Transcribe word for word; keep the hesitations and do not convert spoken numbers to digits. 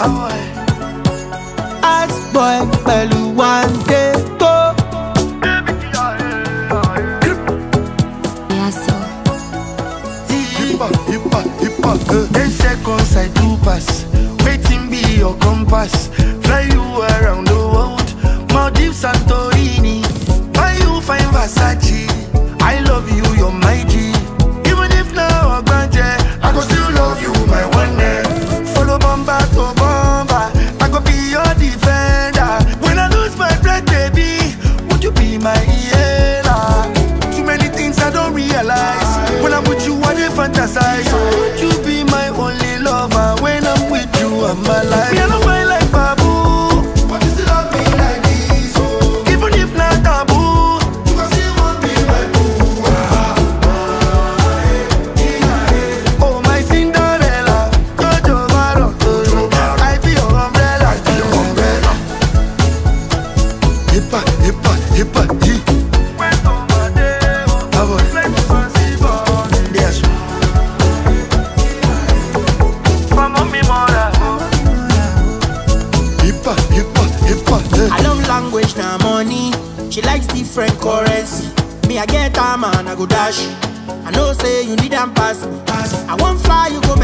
Ask boy, pẹ̀lú one day go. Yeah, so. Hippa, hippa, hippa. Ten seconds I do pass. Waiting be your compass. Fly you around the world. Maldives, Santorini. Why you find Versace? I love you, you're my G. Even if now I grant you, I go still love you, my one day. Follow bomba to bomba. I go be your defender. When I lose my breath, baby, would you be my healer? Too many things I don't realize. When I'm with you, I dey fantasize. Would you be my only lover? When I'm with you, I'm alive. Me, I don't find like Babu. But you still love me like this, oh. Even if not taboo, you can still want me my boo. Oh, my Cinderella, Jojo Maro, I be your umbrella, I be your umbrella. Hippa, hippa, hippa, hee. I love language, now money. She likes different currency. Me, I get her man, I go dash. I know say you need them pass me. I won't fly, you go